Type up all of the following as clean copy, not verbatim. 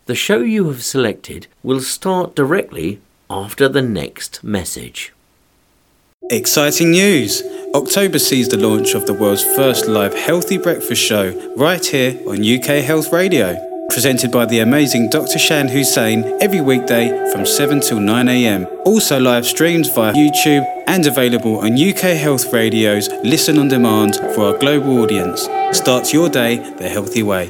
The show you have selected will start directly after the next message. Exciting news! October sees the launch of the world's first live healthy breakfast show right here on UK Health Radio. Presented by the amazing Dr. Shan Hussein every weekday from 7 till 9 a.m. Also live streams via YouTube and available on UK Health Radio's Listen on Demand for our global audience. Start your day the healthy way.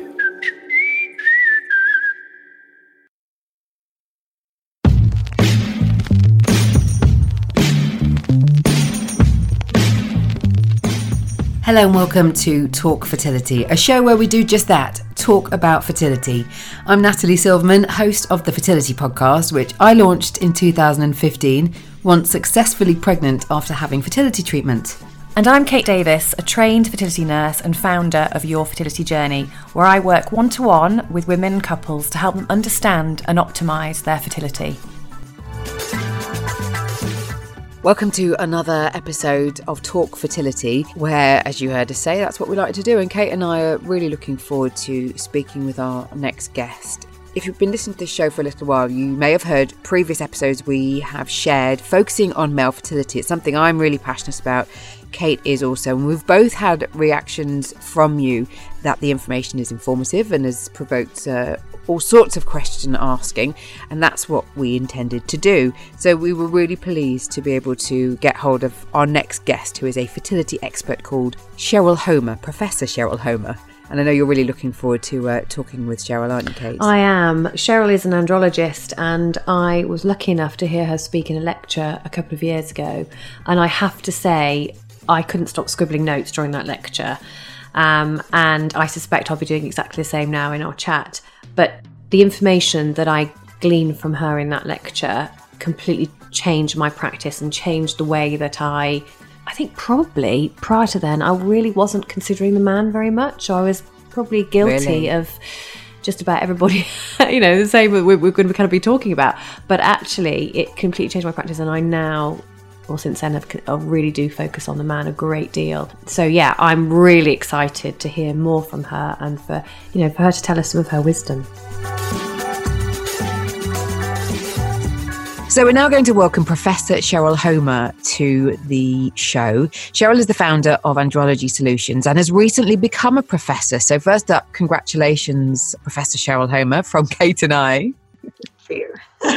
Hello and welcome to Talk Fertility, a show where we do just that, talk about fertility. I'm Natalie Silverman, host of the Fertility Podcast, which I launched in 2015, once successfully pregnant after having fertility treatment. And I'm Kate Davis, a trained fertility nurse and founder of Your Fertility Journey, where I work one-to-one with women and couples to help them understand and optimise their fertility. Welcome to another episode of Talk Fertility, where, as you heard us say, that's what we like to do. And Kate and I are really looking forward to speaking with our next guest. If you've been listening to this show for a little while, you may have heard previous episodes we have shared focusing on male fertility. It's something I'm really passionate about. Kate is also, and we've both had reactions from you that the information is informative and has provoked all sorts of question asking, and that's what we intended to do. So we were really pleased to be able to get hold of our next guest, who is a fertility expert called Cheryl Homer, Professor Cheryl Homer. And I know you're really looking forward to talking with Cheryl, aren't you, Kate? I am. Cheryl is an andrologist, and I was lucky enough to hear her speak in a lecture a couple of years ago. And I have to say, I couldn't stop scribbling notes during that lecture. And I suspect I'll be doing exactly the same now in our chat. But the information that I gleaned from her in that lecture completely changed my practice and changed the way that I think probably prior to then, I really wasn't considering the man very much. I was probably guilty of just about everybody, the same we're going to kind of be talking about. But actually, it completely changed my practice, and I now, well, since then, I really do focus on the man a great deal. So yeah, I'm really excited to hear more from her and for her to tell us some of her wisdom. So we're now going to welcome Professor Cheryl Homer to the show. Cheryl is the founder of Andrology Solutions and has recently become a professor. So first up, congratulations, Professor Cheryl Homer, from Kate and I. Thank you.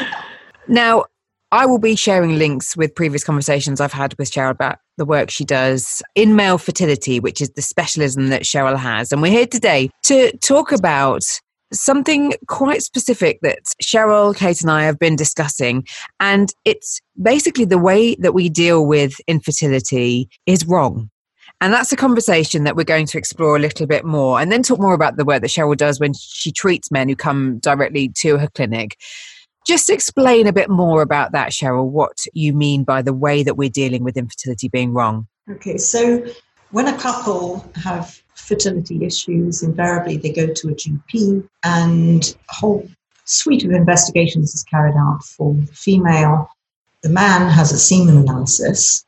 Now, I will be sharing links with previous conversations I've had with Cheryl about the work she does in male fertility, which is the specialism that Cheryl has. And we're here today to talk about something quite specific that Cheryl, Kate and I have been discussing. And it's basically the way that we deal with infertility is wrong. And that's a conversation that we're going to explore a little bit more, and then talk more about the work that Cheryl does when she treats men who come directly to her clinic. Just explain a bit more about that, Cheryl, what you mean by the way that we're dealing with infertility being wrong. Okay, so when a couple have fertility issues, invariably they go to a GP, and a whole suite of investigations is carried out for the female. The man has a semen analysis,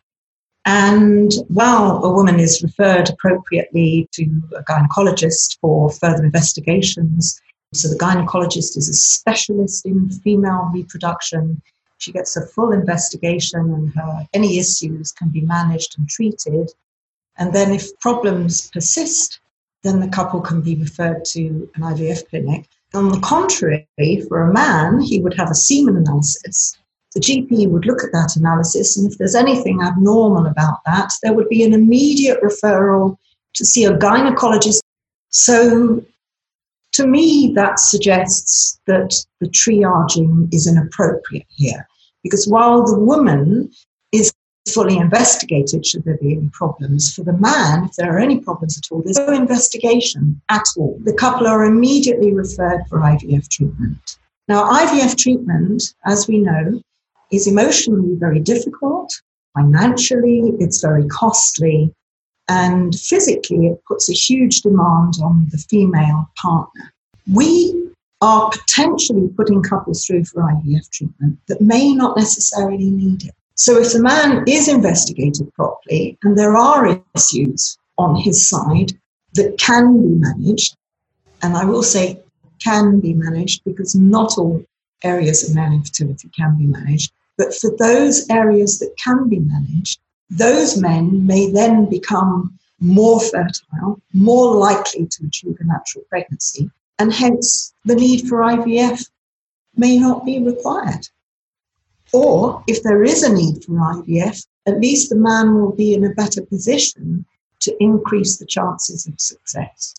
and while a woman is referred appropriately to a gynecologist for further investigations, so the gynecologist is a specialist in female reproduction. She gets a full investigation, and any issues can be managed and treated. And then if problems persist, then the couple can be referred to an IVF clinic. On the contrary, for a man, he would have a semen analysis. The GP would look at that analysis, and if there's anything abnormal about that, there would be an immediate referral to see a gynecologist. So to me, that suggests that the triaging is inappropriate here, because while the woman is fully investigated should there be any problems, for the man, if there are any problems at all, there's no investigation at all. The couple are immediately referred for IVF treatment. Now, IVF treatment, as we know, is emotionally very difficult. Financially, it's very costly. And physically, it puts a huge demand on the female partner. We are potentially putting couples through for IVF treatment that may not necessarily need it. So if the man is investigated properly and there are issues on his side that can be managed, and I will say can be managed, because not all areas of male infertility can be managed. But for those areas that can be managed, those men may then become more fertile, more likely to achieve a natural pregnancy, and hence the need for IVF may not be required. Or if there is a need for IVF, at least the man will be in a better position to increase the chances of success.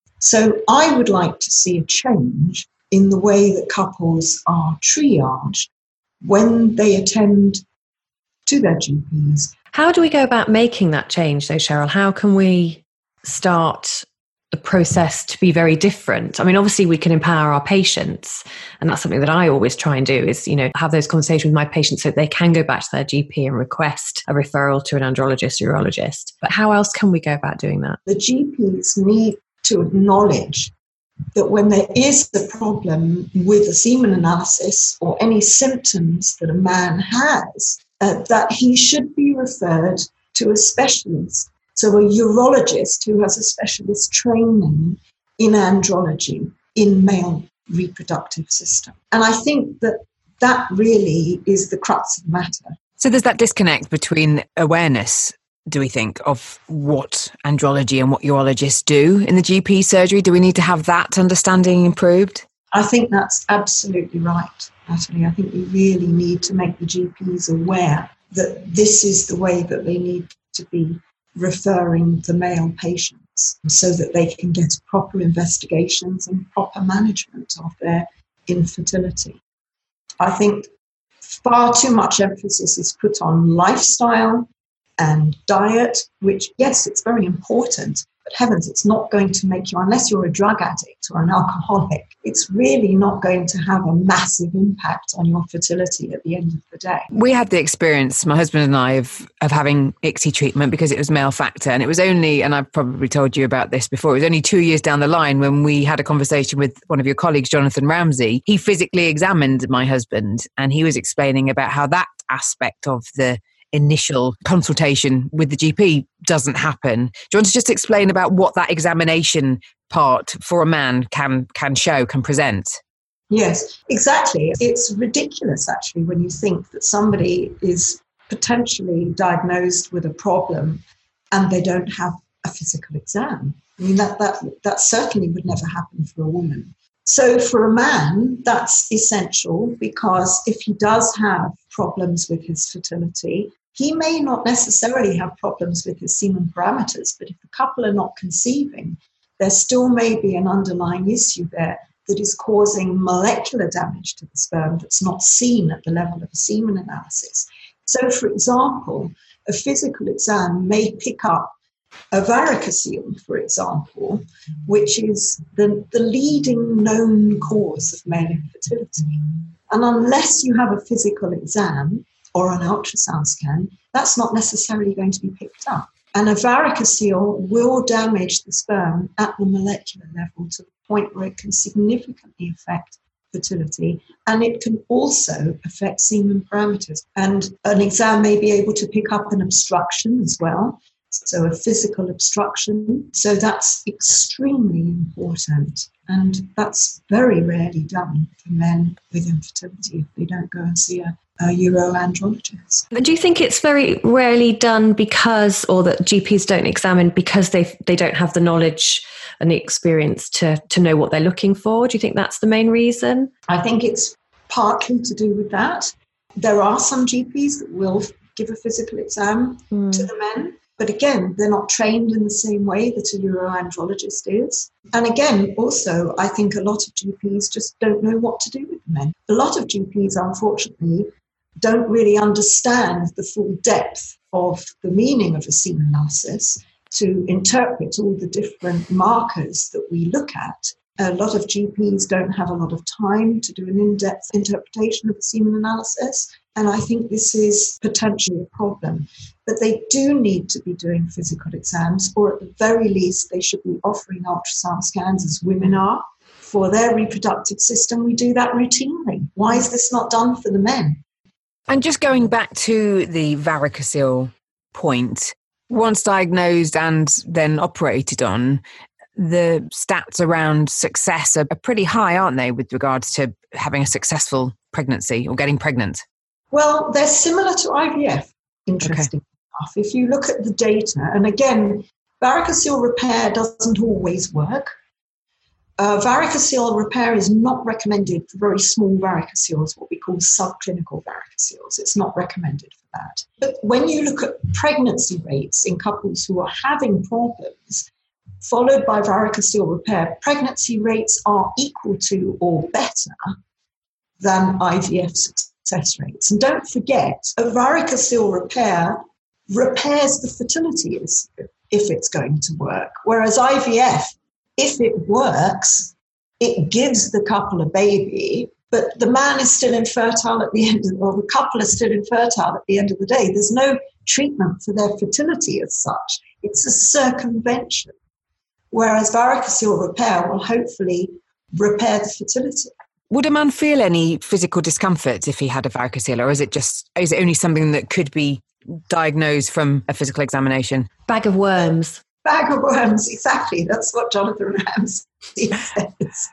So I would like to see a change in the way that couples are triaged when they attend to their GPs. How do we go about making that change though, Cheryl? How can we start the process to be very different? I mean, obviously we can empower our patients, and that's something that I always try and do is, have those conversations with my patients so that they can go back to their GP and request a referral to an andrologist, urologist. But how else can we go about doing that? The GPs need to acknowledge that when there is a problem with a semen analysis or any symptoms that a man has, that he should be referred to a specialist. So a urologist who has a specialist training in andrology, in male reproductive system. And I think that really is the crux of the matter. So there's that disconnect between awareness, do we think, of what andrology and what urologists do in the GP surgery? Do we need to have that understanding improved? I think that's absolutely right, Natalie. I think we really need to make the GPs aware that this is the way that they need to be referring the male patients so that they can get proper investigations and proper management of their infertility. I think far too much emphasis is put on lifestyle and diet, which, yes, it's very important, but heavens, it's not going to make you, unless you're a drug addict or an alcoholic, it's really not going to have a massive impact on your fertility at the end of the day. We had the experience, my husband and I, of having ICSI treatment because it was male factor. And it was only, and I've probably told you about this before, it was only 2 years down the line when we had a conversation with one of your colleagues, Jonathan Ramsey. He physically examined my husband and he was explaining about how that aspect of the initial consultation with the GP doesn't happen. Do you want to just explain about what that examination part for a man can show, can present? Yes, exactly. It's ridiculous, actually, when you think that somebody is potentially diagnosed with a problem and they don't have a physical exam. I mean, that certainly would never happen for a woman. So for a man, that's essential, because if he does have problems with his fertility, he may not necessarily have problems with his semen parameters, but if the couple are not conceiving, there still may be an underlying issue there that is causing molecular damage to the sperm that's not seen at the level of a semen analysis. So, for example, a physical exam may pick up a varicocele, for example, which is the leading known cause of male infertility. And unless you have a physical exam or an ultrasound scan, that's not necessarily going to be picked up. And a varicocele will damage the sperm at the molecular level to the point where it can significantly affect fertility, and it can also affect semen parameters. And an exam may be able to pick up an obstruction as well, so a physical obstruction. So that's extremely important, and that's very rarely done for men with infertility if they don't go and see a uroandrologist. Do you think it's very rarely done because, or that GPs don't examine because they don't have the knowledge and the experience to know what they're looking for? Do you think that's the main reason? I think it's partly to do with that. There are some GPs that will give a physical exam to the men, but again, they're not trained in the same way that a uroandrologist is. And again, also, I think a lot of GPs just don't know what to do with the men. A lot of GPs, unfortunately, don't really understand the full depth of the meaning of a semen analysis to interpret all the different markers that we look at. A lot of GPs don't have a lot of time to do an in-depth interpretation of the semen analysis, and I think this is potentially a problem. But they do need to be doing physical exams, or at the very least, they should be offering ultrasound scans, as women are. For their reproductive system, we do that routinely. Why is this not done for the men? And just going back to the varicocele point, once diagnosed and then operated on, the stats around success are pretty high, aren't they, with regards to having a successful pregnancy or getting pregnant? Well, they're similar to IVF, interesting enough. If you look at the data, and again, varicocele repair doesn't always work. Varicocele repair is not recommended for very small varicoceles, what we call subclinical varicoceles. It's not recommended for that. But when you look at pregnancy rates in couples who are having problems, followed by varicocele repair, pregnancy rates are equal to or better than IVF success rates. And don't forget, a varicocele repair repairs the fertility if it's going to work, whereas IVF, if it works, it gives the couple a baby, but the man is still infertile at the end of, or the couple is still infertile at the end of the day. There's no treatment for their fertility as such. It's a circumvention. Whereas varicocele repair will hopefully repair the fertility. Would a man feel any physical discomfort if he had a varicocele, or is it only something that could be diagnosed from a physical examination? Bag of worms. Bag of worms, exactly. That's what Jonathan Ramsey says.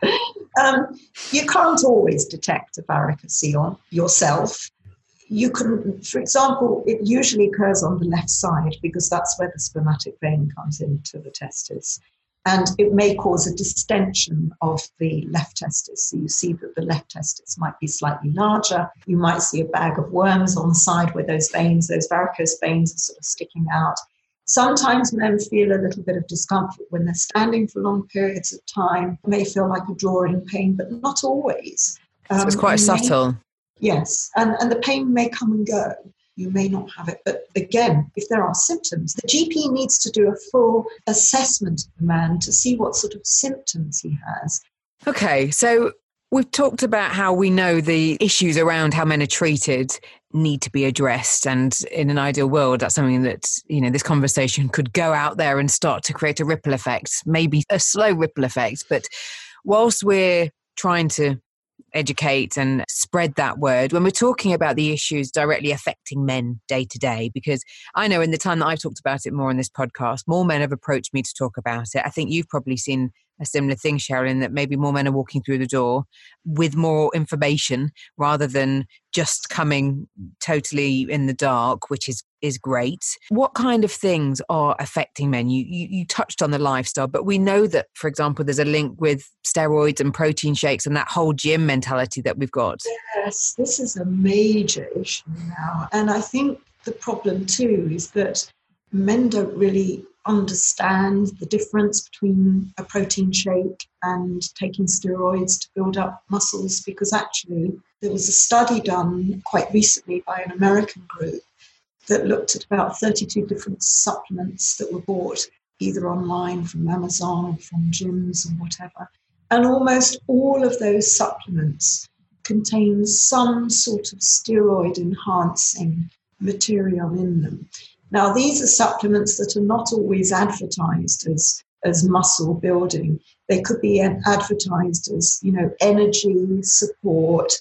You can't always detect a varicocele yourself. You can, for example, it usually occurs on the left side because that's where the spermatic vein comes into the testis. And it may cause a distension of the left testis. So you see that the left testis might be slightly larger. You might see a bag of worms on the side where those varicose veins are sort of sticking out. Sometimes men feel a little bit of discomfort when they're standing for long periods of time. May feel like a drawing pain, but not always. So it's quite subtle. Yes, and the pain may come and go. You may not have it. But again, if there are symptoms, the GP needs to do a full assessment of the man to see what sort of symptoms he has. Okay, so we've talked about how we know the issues around how men are treated need to be addressed. And in an ideal world, that's something that, this conversation could go out there and start to create a ripple effect, maybe a slow ripple effect. But whilst we're trying to educate and spread that word, when we're talking about the issues directly affecting men day to day, because I know in the time that I've talked about it more in this podcast, more men have approached me to talk about it. I think you've probably seen a similar thing, Sherilyn, that maybe more men are walking through the door with more information rather than just coming totally in the dark, which is great. What kind of things are affecting men? You touched on the lifestyle, but we know that, for example, there's a link with steroids and protein shakes and that whole gym mentality that we've got. Yes, this is a major issue now. And I think the problem too is that men don't really understand the difference between a protein shake and taking steroids to build up muscles, because actually there was a study done quite recently by an American group that looked at about 32 different supplements that were bought either online from Amazon or from gyms or whatever. And almost all of those supplements contain some sort of steroid enhancing material in them. Now, these are supplements that are not always advertised as muscle building. They could be advertised as, energy, support,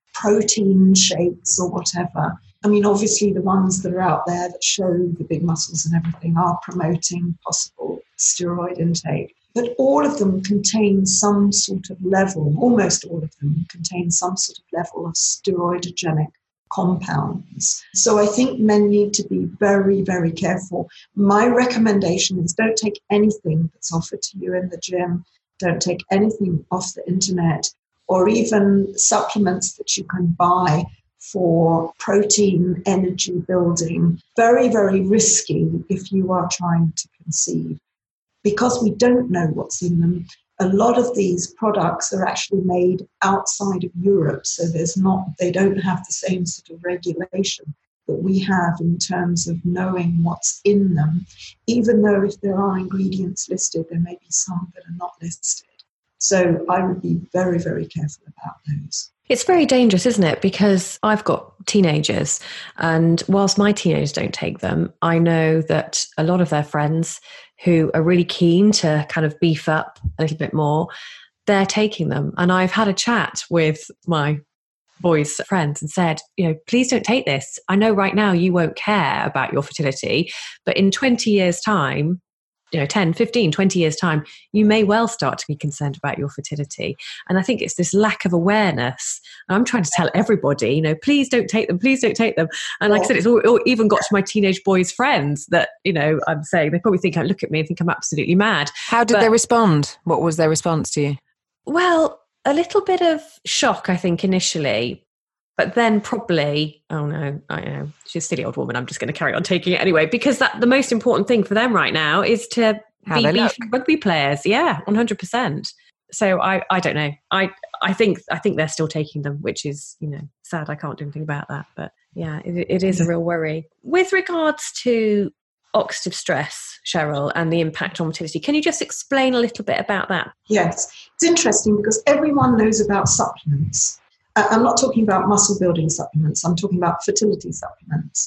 protein shakes or whatever. I mean, obviously the ones that are out there that show the big muscles and everything are promoting possible steroid intake. But all of them contain some sort of level, almost all of them contain some sort of level of steroidogenic compounds. So I think men need to be very, very careful. My recommendation is don't take anything that's offered to you in the gym. Don't take anything off the internet or even supplements that you can buy for protein energy building. Very, very risky if you are trying to conceive, because we don't know what's in them. A lot of these products are actually made outside of Europe, so they don't have the same sort of regulation that we have in terms of knowing what's in them. Even though if there are ingredients listed, there may be some that are not listed. So I would be very, very careful about those. It's very dangerous, isn't it? Because I've got teenagers, and whilst my teenagers don't take them, I know that a lot of their friends who are really keen to kind of beef up a little bit more, they're taking them. And I've had a chat with my boys' friends and said, please don't take this. I know right now you won't care about your fertility, but in 20 years' time, 10, 15, 20 years time, you may well start to be concerned about your fertility. And I think it's this lack of awareness. And I'm trying to tell everybody, please don't take them, please don't take them. And like I said, it's all even got to my teenage boys' friends that, I'm saying, they probably think, look at me and think I'm absolutely mad. How did they respond? What was their response to you? Well, a little bit of shock, I think, initially. But then probably, oh no, I know, she's a silly old woman. I'm just going to carry on taking it anyway, because the most important thing for them right now is to be rugby players. Yeah, 100%. So I don't know. I think they're still taking them, which is, sad. I can't do anything about that. But yeah, it is a real worry. With regards to oxidative stress, Cheryl, and the impact on fertility, can you just explain a little bit about that? Yes, it's interesting because everyone knows about supplements. I'm not talking about muscle building supplements. I'm talking about fertility supplements.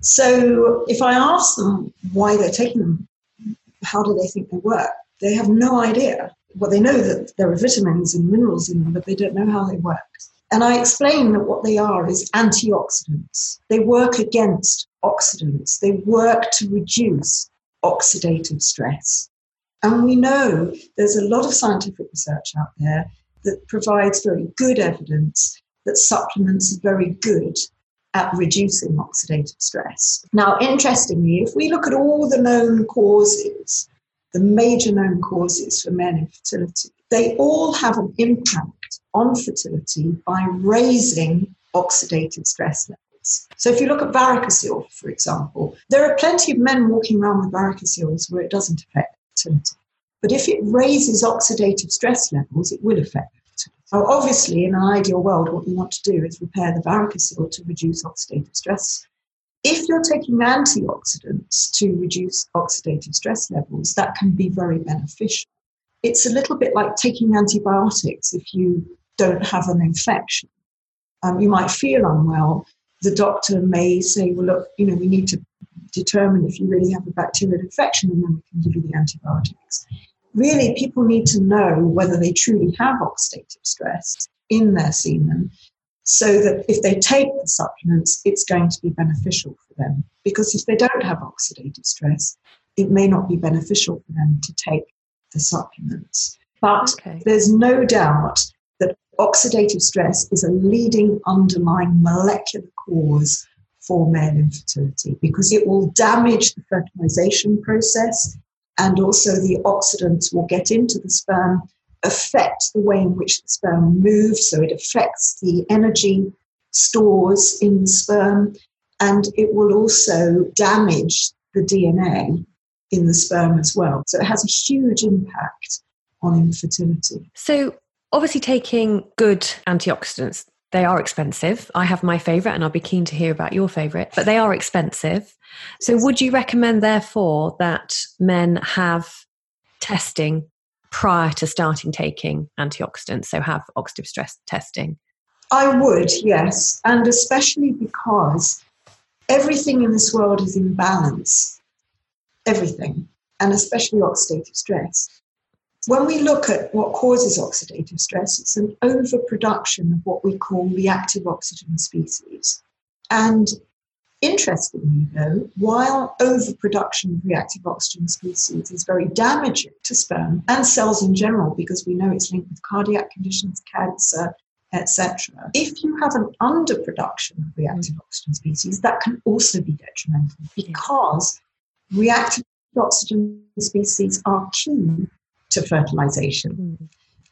So if I ask them why they're taking them, how do they think they work? They have no idea. Well, they know that there are vitamins and minerals in them, but they don't know how they work. And I explain that what they are is antioxidants. They work against oxidants. They work to reduce oxidative stress. And we know there's a lot of scientific research out there that provides very good evidence that supplements are very good at reducing oxidative stress. Now, interestingly, if we look at all the known causes, the major known causes for men infertility, they all have an impact on fertility by raising oxidative stress levels. So if you look at varicocele, for example, there are plenty of men walking around with varicoceles where it doesn't affect fertility. But if it raises oxidative stress levels, it will affect fertility. Now, obviously, in an ideal world, what you want to do is repair the varicocele to reduce oxidative stress. If you're taking antioxidants to reduce oxidative stress levels, that can be very beneficial. It's a little bit like taking antibiotics if you don't have an infection. You might feel unwell. The doctor may say, well, look, we need to determine if you really have a bacterial infection, and then we can give you the antibiotics. Really, people need to know whether they truly have oxidative stress in their semen, so that if they take the supplements, it's going to be beneficial for them. Because if they don't have oxidative stress, it may not be beneficial for them to take the supplements. But there's no doubt that oxidative stress is a leading underlying molecular cause for male infertility, because it will damage the fertilization process, and also the oxidants will get into the sperm, affect the way in which the sperm moves, so it affects the energy stores in the sperm, and it will also damage the DNA in the sperm as well. So it has a huge impact on infertility. So obviously taking good antioxidants, they are expensive. I have my favourite, and I'll be keen to hear about your favourite, but they are expensive. So would you recommend, therefore, that men have testing prior to starting taking antioxidants, so have oxidative stress testing? I would, yes, and especially because everything in this world is in balance, everything, and especially oxidative stress. When we look at what causes oxidative stress, it's an overproduction of what we call reactive oxygen species. And interestingly, though, while overproduction of reactive oxygen species is very damaging to sperm and cells in general, because we know it's linked with cardiac conditions, cancer, etc., if you have an underproduction of reactive oxygen species, that can also be detrimental, because reactive oxygen species are key to fertilization.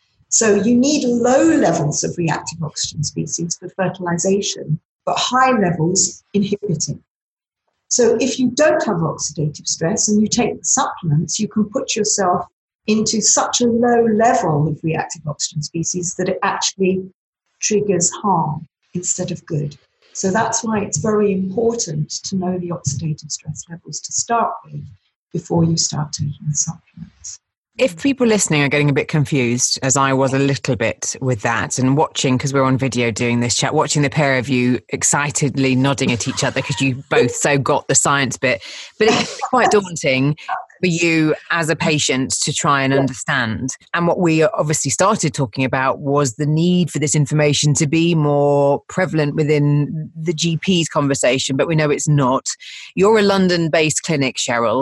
So you need low levels of reactive oxygen species for fertilization, but high levels inhibiting. So if you don't have oxidative stress and you take the supplements, you can put yourself into such a low level of reactive oxygen species that it actually triggers harm instead of good. So that's why it's very important to know the oxidative stress levels to start with before you start taking the supplements. If people listening are getting a bit confused, as I was a little bit with that, and watching, because we're on video doing this chat, watching the pair of you excitedly nodding at each other because you both so got the science bit, but it's quite daunting for you as a patient to try and understand. And what we obviously started talking about was the need for this information to be more prevalent within the GP's conversation, but we know it's not. You're a London-based clinic, Cheryl.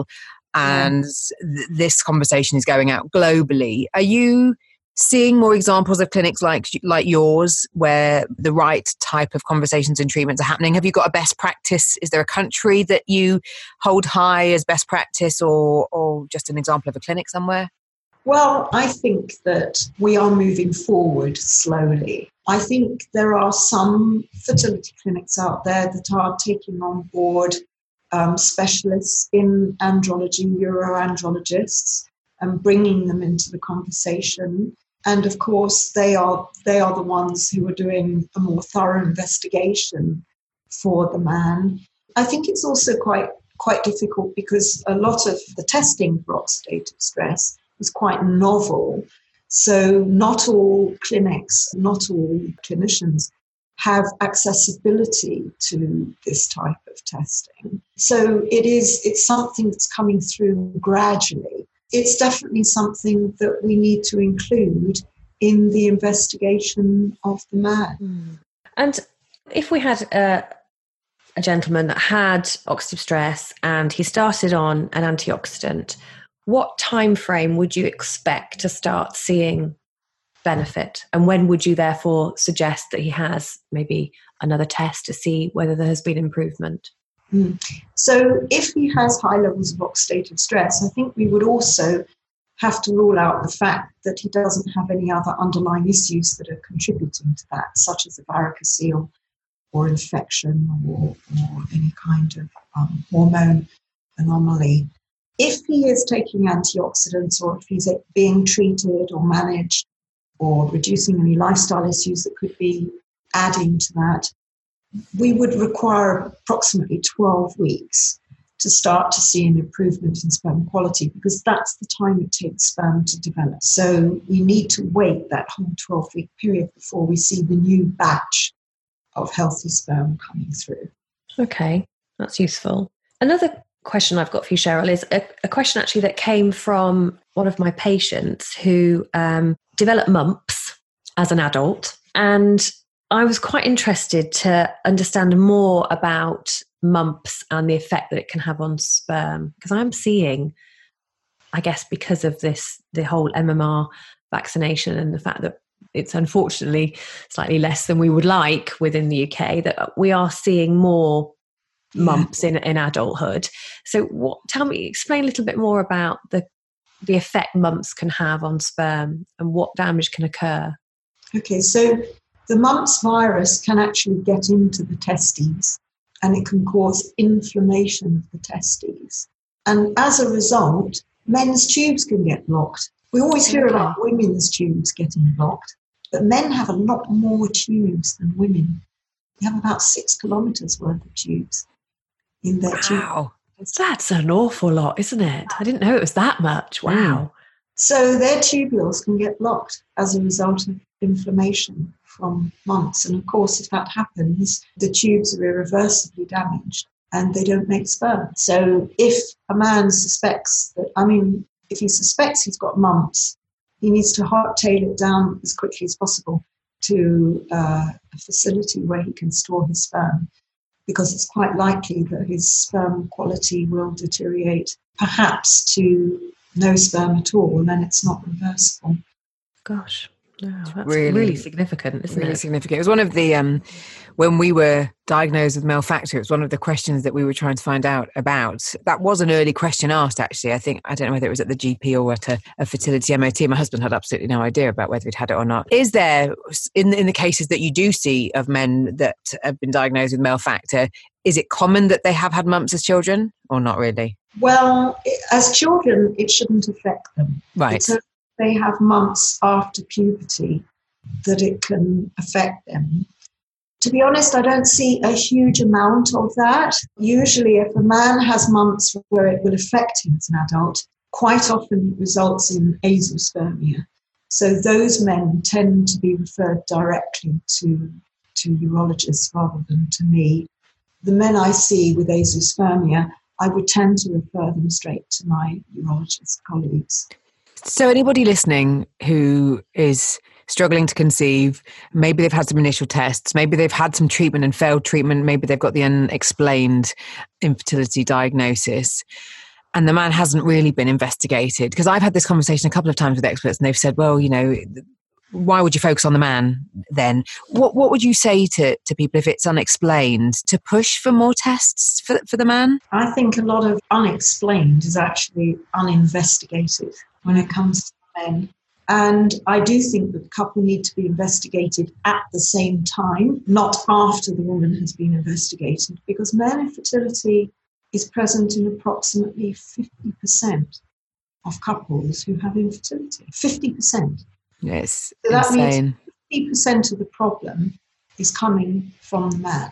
and this conversation is going out globally. Are you seeing more examples of clinics like yours where the right type of conversations and treatments are happening? Have you got a best practice? Is there a country that you hold high as best practice, or just an example of a clinic somewhere? Well, I think that we are moving forward slowly. I think there are some fertility clinics out there that are taking on board specialists in andrology, uroandrologists, and bringing them into the conversation. And of course, they are the ones who are doing a more thorough investigation for the man. I think it's also quite difficult because a lot of the testing for oxidative stress is quite novel. So not all clinics, not all clinicians have accessibility to this type of testing. So it's something that's coming through gradually. It's definitely something that we need to include in the investigation of the man. And if we had a gentleman that had oxidative stress and he started on an antioxidant, what time frame would you expect to start seeing benefit? And when would you therefore suggest that he has maybe another test to see whether there has been improvement? So if he has high levels of oxidative stress, I think we would also have to rule out the fact that he doesn't have any other underlying issues that are contributing to that, such as a varicocele or infection or any kind of hormone anomaly. If he is taking antioxidants, or if he's being treated or managed or reducing any lifestyle issues that could be adding to that, we would require approximately 12 weeks to start to see an improvement in sperm quality, because that's the time it takes sperm to develop. So we need to wait that whole 12-week period before we see the new batch of healthy sperm coming through. Okay, that's useful. Another question I've got for you, Cheryl, is a question actually that came from one of my patients who developed mumps as an adult. And I was quite interested to understand more about mumps and the effect that it can have on sperm, because I'm seeing, I guess because of the whole MMR vaccination and the fact that it's unfortunately slightly less than we would like within the UK, that we are seeing more mumps in adulthood. So explain a little bit more about the effect mumps can have on sperm and what damage can occur. Okay, so the mumps virus can actually get into the testes and it can cause inflammation of the testes. And as a result, men's tubes can get blocked. We always hear about women's tubes getting blocked, but men have a lot more tubes than women. They have about 6 kilometres worth of tubes in their tube. Wow, that's an awful lot, isn't it? I didn't know it was that much. Wow. So their tubules can get blocked as a result of inflammation from mumps. And of course, if that happens, the tubes are irreversibly damaged and they don't make sperm. So if a man suspects if he suspects he's got mumps, he needs to tail it down as quickly as possible to a facility where he can store his sperm, because it's quite likely that his sperm quality will deteriorate, perhaps to no sperm at all, and then it's not reversible. Gosh. No, that's really significant, isn't it? Really significant. It was one of the, when we were diagnosed with male factor, it was one of the questions that we were trying to find out about. That was an early question asked, actually. I don't know whether it was at the GP or at a fertility MOT. My husband had absolutely no idea about whether he'd had it or not. Is there, in the cases that you do see of men that have been diagnosed with male factor, is it common that they have had mumps as children or not really? Well, as children, it shouldn't affect them. Right. So they have mumps after puberty that it can affect them. To be honest, I don't see a huge amount of that. Usually, if a man has mumps where it will affect him as an adult, quite often it results in azoospermia. So those men tend to be referred directly to urologists rather than to me. The men I see with azoospermia, I would tend to refer them straight to my urologist colleagues. So anybody listening who is struggling to conceive, maybe they've had some initial tests, maybe they've had some treatment and failed treatment, maybe they've got the unexplained infertility diagnosis, and the man hasn't really been investigated? Because I've had this conversation a couple of times with experts and they've said, well, why would you focus on the man then? What would you say to people if it's unexplained, to push for more tests for the man? I think a lot of unexplained is actually uninvestigated when it comes to men. And I do think that the couple need to be investigated at the same time, not after the woman has been investigated, because male infertility is present in approximately 50% of couples who have infertility. 50%. Yes, so that insane. Means 50% of the problem is coming from the man,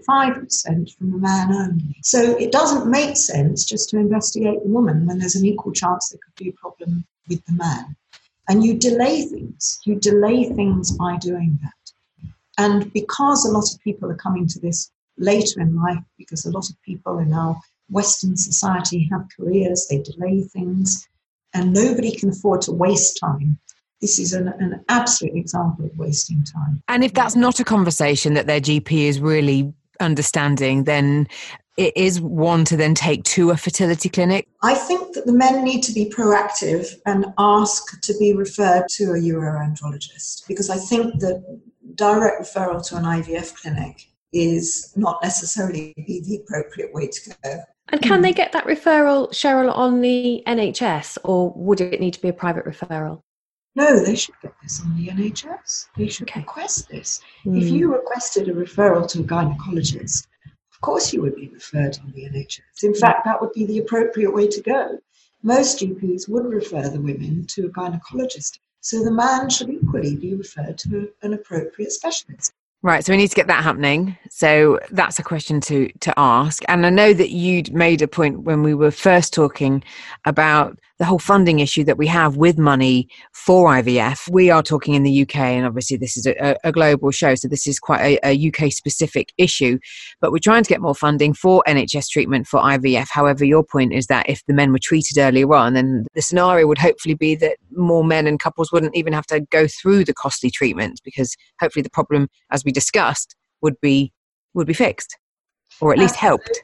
25% from the man only. So it doesn't make sense just to investigate the woman when there's an equal chance there could be a problem with the man. And you delay things. You delay things by doing that. And because a lot of people are coming to this later in life, because a lot of people in our Western society have careers, they delay things, and nobody can afford to waste time. This is an absolute example of wasting time. And if that's not a conversation that their GP is really understanding, then it is one to then take to a fertility clinic? I think that the men need to be proactive and ask to be referred to a uroandrologist, because I think that direct referral to an IVF clinic is not necessarily the appropriate way to go. And can they get that referral, Cheryl, on the NHS, or would it need to be a private referral? No, they should get this on the NHS. They should request this. If you requested a referral to a gynecologist, of course you would be referred on the NHS. In fact, that would be the appropriate way to go. Most GPs would refer the women to a gynecologist. So the man should equally be referred to an appropriate specialist. Right, so we need to get that happening. So that's a question to ask. And I know that you'd made a point when we were first talking about the whole funding issue that we have with money for IVF. We are talking in the UK, and obviously this is a global show, so this is quite a UK-specific issue. But we're trying to get more funding for NHS treatment for IVF. However, your point is that if the men were treated earlier on, then the scenario would hopefully be that more men and couples wouldn't even have to go through the costly treatment, because hopefully the problem, as we discussed, would be fixed, or at least helped.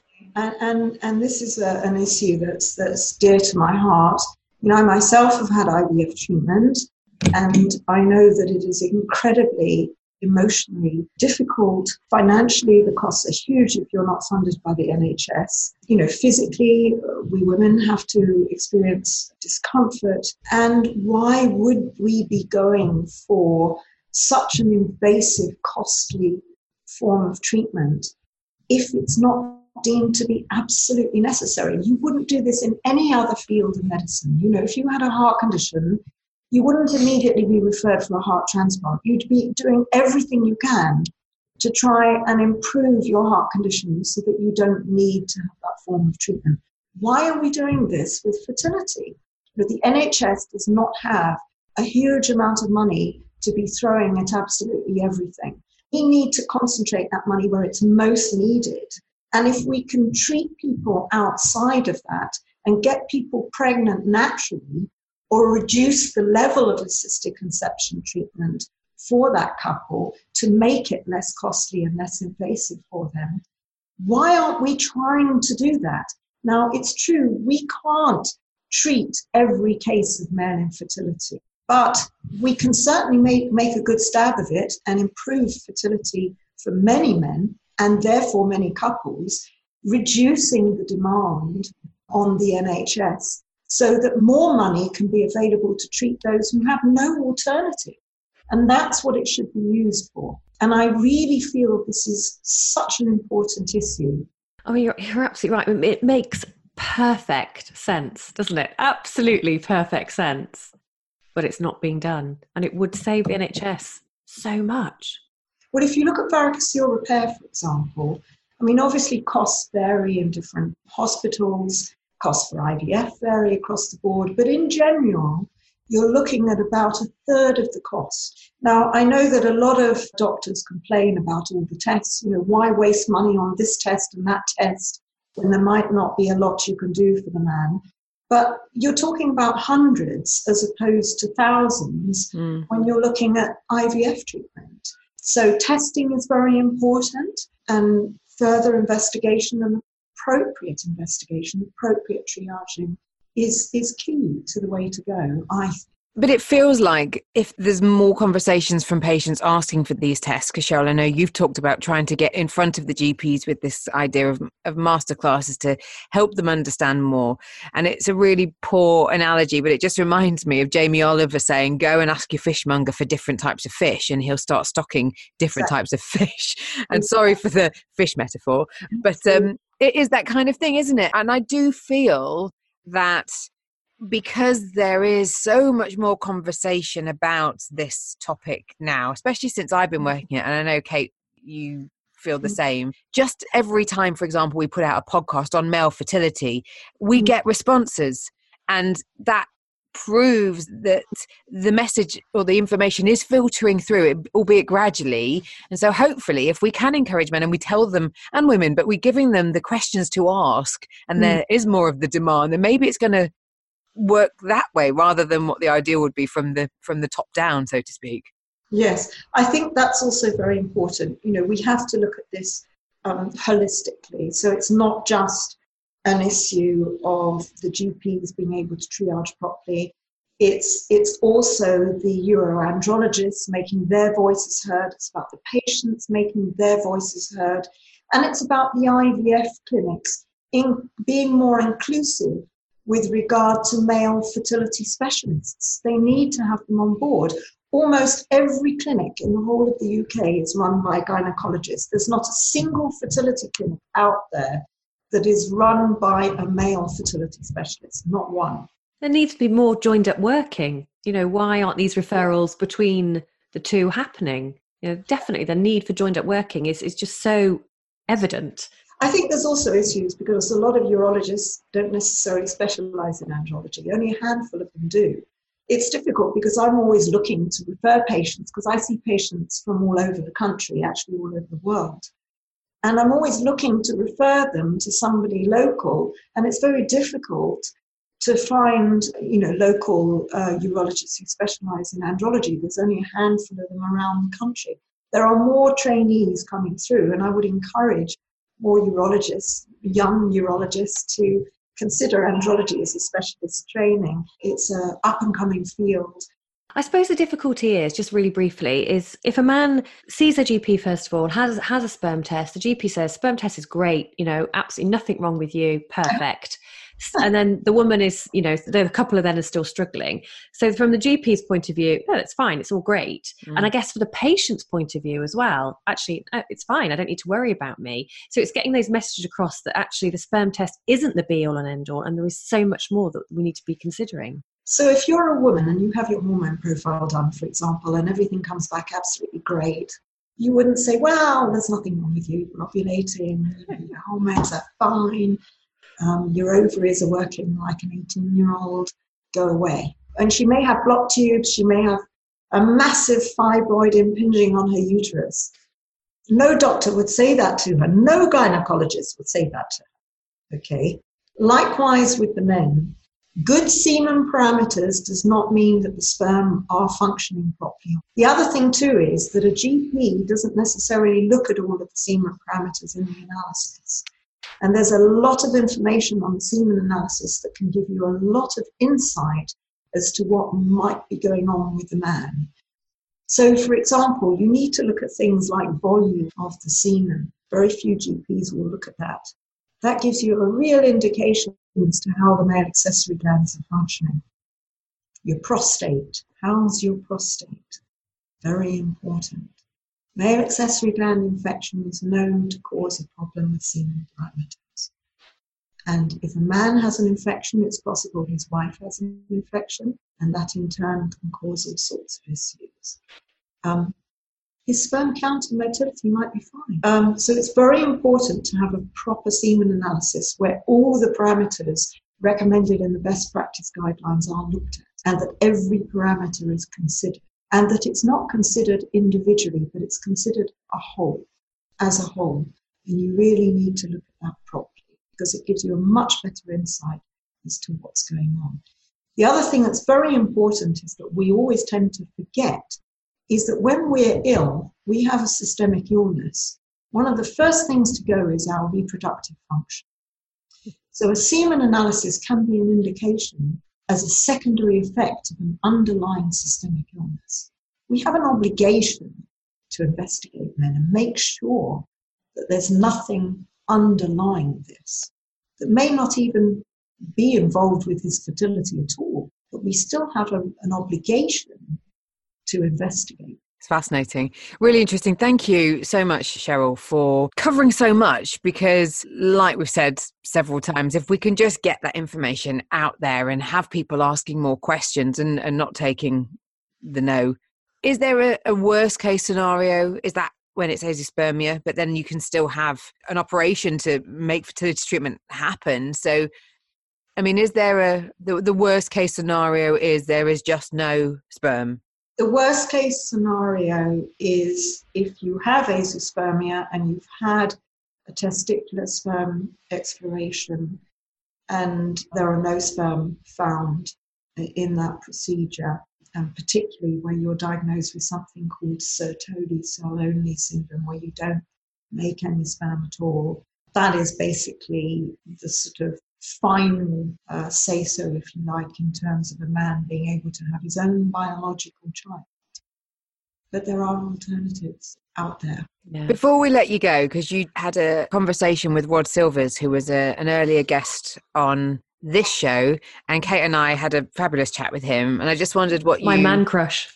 And this is an issue that's dear to my heart. I myself have had IVF treatment, and I know that it is incredibly emotionally difficult. Financially, the costs are huge if you're not funded by the NHS. Physically, we women have to experience discomfort. And why would we be going for such an invasive, costly form of treatment if it's not deemed to be absolutely necessary? You wouldn't do this in any other field of medicine. If you had a heart condition, you wouldn't immediately be referred for a heart transplant. You'd be doing everything you can to try and improve your heart condition so that you don't need to have that form of treatment. Why are we doing this with fertility? The NHS does not have a huge amount of money to be throwing at absolutely everything. We need to concentrate that money where it's most needed. And if we can treat people outside of that and get people pregnant naturally, or reduce the level of assisted conception treatment for that couple to make it less costly and less invasive for them, why aren't we trying to do that? Now, it's true, we can't treat every case of male infertility, but we can certainly make a good stab of it and improve fertility for many men, and therefore many couples, reducing the demand on the NHS so that more money can be available to treat those who have no alternative. And that's what it should be used for. And I really feel this is such an important issue. Oh, you're absolutely right. It makes perfect sense, doesn't it? Absolutely perfect sense. But it's not being done. And it would save the NHS so much. Well, if you look at varicocele repair, for example, obviously costs vary in different hospitals, costs for IVF vary across the board, but in general, you're looking at about a third of the cost. Now, I know that a lot of doctors complain about all the tests, why waste money on this test and that test when there might not be a lot you can do for the man. But you're talking about hundreds as opposed to thousands when you're looking at IVF treatment. So testing is very important, and further investigation and appropriate investigation, appropriate triaging is key to the way to go, I think. But it feels like if there's more conversations from patients asking for these tests, because Cheryl, I know you've talked about trying to get in front of the GPs with this idea of masterclasses to help them understand more. And it's a really poor analogy, but it just reminds me of Jamie Oliver saying, go and ask your fishmonger for different types of fish and he'll start stocking different types of fish. And sorry for the fish metaphor, but it is that kind of thing, isn't it? And I do feel that because there is so much more conversation about this topic now, especially since I've been working it, and I know, Kate, you feel the same. Just every time, for example, we put out a podcast on male fertility, we get responses, and that proves that the message or the information is filtering through it, albeit gradually. And so hopefully if we can encourage men and we tell them, and women, but we're giving them the questions to ask, and there is more of the demand, then maybe it's going to work that way rather than what the ideal would be from the top down, so to speak. Yes, I think that's also very important. You know, we have to look at this holistically. So it's not just an issue of the GPs being able to triage properly. It's also the uroandrologists making their voices heard. It's about the patients making their voices heard. And it's about the IVF clinics in being more inclusive with regard to male fertility specialists. They need to have them on board. Almost every clinic in the whole of the UK is run by gynecologists. There's not a single fertility clinic out there that is run by a male fertility specialist, not one. There needs to be more joined up working. You know, why aren't these referrals between the two happening? You know, definitely the need for joined up working is just so evident. I think there's also issues because a lot of urologists don't necessarily specialise in andrology. Only a handful of them do. It's difficult because I'm always looking to refer patients, because I see patients from all over the country, actually all over the world. And I'm always looking to refer them to somebody local. And it's very difficult to find, you know, local urologists who specialise in andrology. There's only a handful of them around the country. There are more trainees coming through, and I would encourage more urologists, young urologists, to consider andrology as a specialist training. It's an up-and-coming field. I suppose the difficulty is, just really briefly, is if a man sees a GP, first of all, has a sperm test, the GP says, sperm test is great, you know, absolutely nothing wrong with you, perfect. And then the woman is, you know, the couple of them are still struggling. So from the GP's point of view, no, it's fine, it's all great. And I guess for the patient's point of view as well, actually, it's fine, I don't need to worry about me. So it's getting those messages across that actually the sperm test isn't the be-all and end-all, and there is so much more that we need to be considering. So if you're a woman and you have your hormone profile done, for example, and everything comes back absolutely great, you wouldn't say, well, there's nothing wrong with you, you're ovulating, your hormones are fine, your ovaries are working like an 18-year-old, go away. And she may have blocked tubes, she may have a massive fibroid impinging on her uterus. No doctor would say that to her. No gynecologist would say that to her. Okay. Likewise with the men. Good semen parameters does not mean that the sperm are functioning properly. The other thing too is that a GP doesn't necessarily look at all of the semen parameters in the analysis. And there's a lot of information on the semen analysis that can give you a lot of insight as to what might be going on with the man. So, for example, you need to look at things like volume of the semen. Very few GPs will look at that. That gives you a real indication as to how the male accessory glands are functioning. Your prostate. How's your prostate? Very important. Male accessory gland infection is known to cause a problem with semen parameters. And if a man has an infection, it's possible his wife has an infection, and that in turn can cause all sorts of issues. His sperm count and motility might be fine. So it's very important to have a proper semen analysis where all the parameters recommended in the best practice guidelines are looked at, and that every parameter is considered. And that it's not considered individually, but it's considered as a whole. And you really need to look at that properly, because it gives you a much better insight as to what's going on. The other thing that's very important is that we always tend to forget is that when we're ill, we have a systemic illness. One of the first things to go is our reproductive function. So a semen analysis can be an indication as a secondary effect of an underlying systemic illness. We have an obligation to investigate men and make sure that there's nothing underlying this that may not even be involved with his fertility at all, but we still have an obligation to investigate. It's fascinating. Really interesting. Thank you so much, Cheryl, for covering so much, because like we've said several times, if we can just get that information out there and have people asking more questions and not taking the no. Is there a worst case scenario? Is that when it's azoospermia, but then you can still have an operation to make fertility treatment happen? So, I mean, is there the worst case scenario is there is just no sperm? The worst case scenario is if you have azoospermia and you've had a testicular sperm exploration and there are no sperm found in that procedure, and particularly where you're diagnosed with something called Sertoli cell-only syndrome, where you don't make any sperm at all. That is basically the sort of final say-so, if you like, in terms of a man being able to have his own biological child. But there are alternatives out there. Yeah. Before we let you go, because you had a conversation with Rod Silvers, who was an earlier guest on this show, and Kate and I had a fabulous chat with him, and I just wondered what my man crush.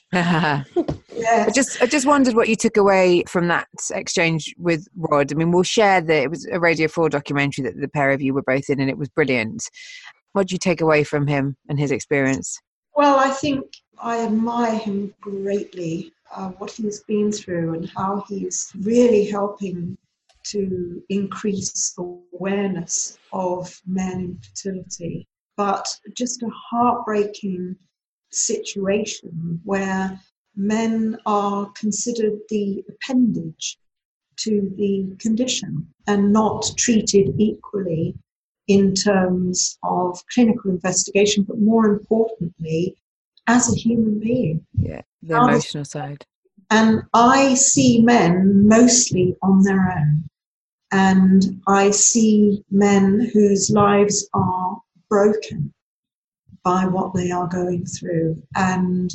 Yes. I just wondered what you took away from that exchange with Rod. I mean, we'll share that it was a Radio 4 documentary that the pair of you were both in, and it was brilliant. What did you take away from him and his experience? Well, I think I admire him greatly, what he's been through and how he's really helping to increase awareness of men infertility. But just a heartbreaking situation where men are considered the appendage to the condition and not treated equally in terms of clinical investigation, but more importantly, as a human being. Yeah, the emotional side. And I see men mostly on their own. And I see men whose lives are broken by what they are going through. And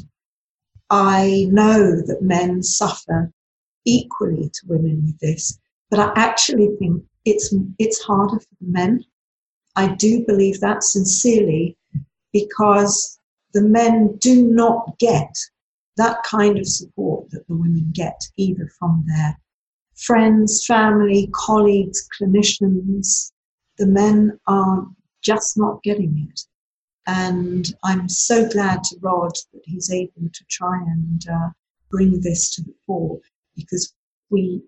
I know that men suffer equally to women with this, but I actually think it's harder for the men. I do believe that sincerely, because the men do not get that kind of support that the women get, either from their friends, family, colleagues, clinicians. The men are just not getting it. And I'm so glad to Rod that he's able to try and bring this to the fore, because we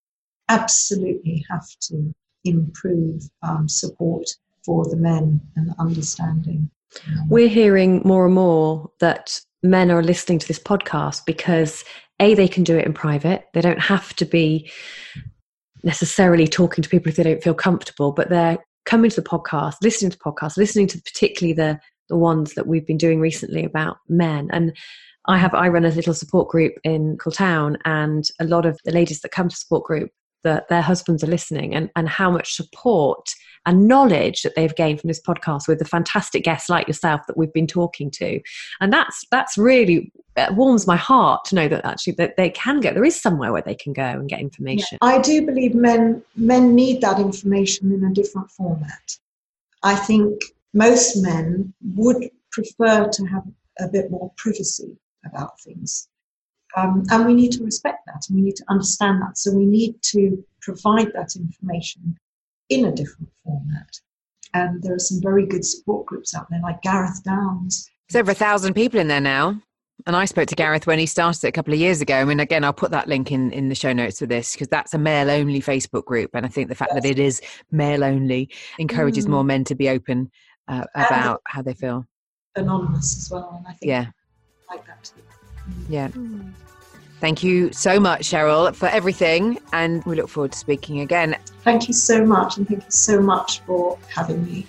absolutely have to improve support for the men and understanding. We're hearing more and more that men are listening to this podcast because they can do it in private. They don't have to be necessarily talking to people if they don't feel comfortable, but they're coming to the podcast, listening to particularly the ones that we've been doing recently about men. And I run a little support group in Cooltown, and a lot of the ladies that come to support group, that their husbands are listening, and how much support and knowledge that they've gained from this podcast with the fantastic guests like yourself that we've been talking to. And that's really, it warms my heart to know that actually that they can go, there is somewhere where they can go and get information. Yeah, I do believe men need that information in a different format. I think most men would prefer to have a bit more privacy about things. And we need to respect that, and we need to understand that. So we need to provide that information in a different format. And there are some very good support groups out there, like Gareth Downs. There's over 1,000 people in there now. And I spoke to Gareth when he started it a couple of years ago. I mean, again, I'll put that link in the show notes for this, because that's a male-only Facebook group. And I think the fact that it is male-only encourages more men to be open about how they feel. Anonymous as well. And I think I like that too. Yeah. Thank you so much, Cheryl, for everything. And we look forward to speaking again. Thank you so much. And thank you so much for having me.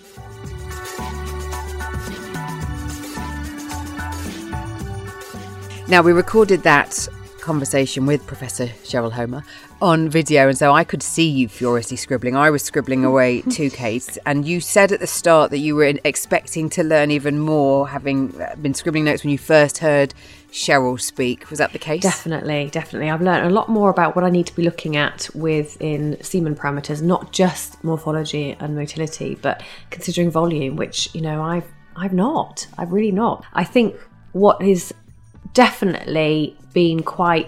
Now, we recorded that conversation with Professor Cheryl Homer on video, and so I could see you furiously scribbling. I was scribbling away too, Kate, and you said at the start that you were expecting to learn even more, having been scribbling notes when you first heard Cheryl speak. Was that the case? Definitely. I've learned a lot more about what I need to be looking at within semen parameters, not just morphology and motility, but considering volume, which, I've really not. I think what is definitely been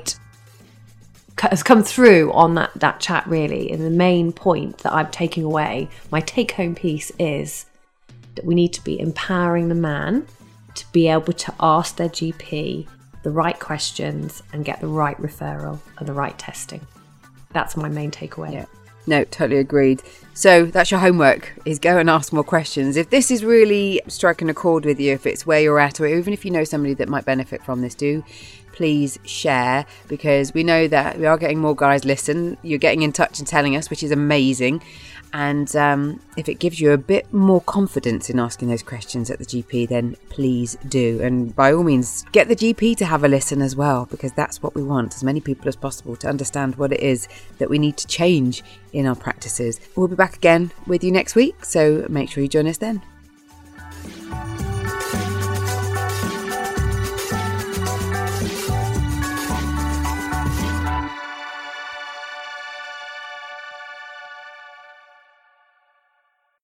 has come through on that chat really, and the main point that I'm taking away, my take home piece, is that we need to be empowering the man to be able to ask their GP the right questions and get the right referral and the right testing. That's my main takeaway. Yeah. No, totally agreed. So that's your homework, is go and ask more questions. If this is really striking a chord with you, if it's where you're at, or even if you know somebody that might benefit from this, do please share, because we know that we are getting more guys listen. You're getting in touch and telling us, which is amazing. And if it gives you a bit more confidence in asking those questions at the GP, then please do. And by all means, get the GP to have a listen as well, because that's what we want, as many people as possible to understand what it is that we need to change in our practices. We'll be back again with you next week, so make sure you join us then.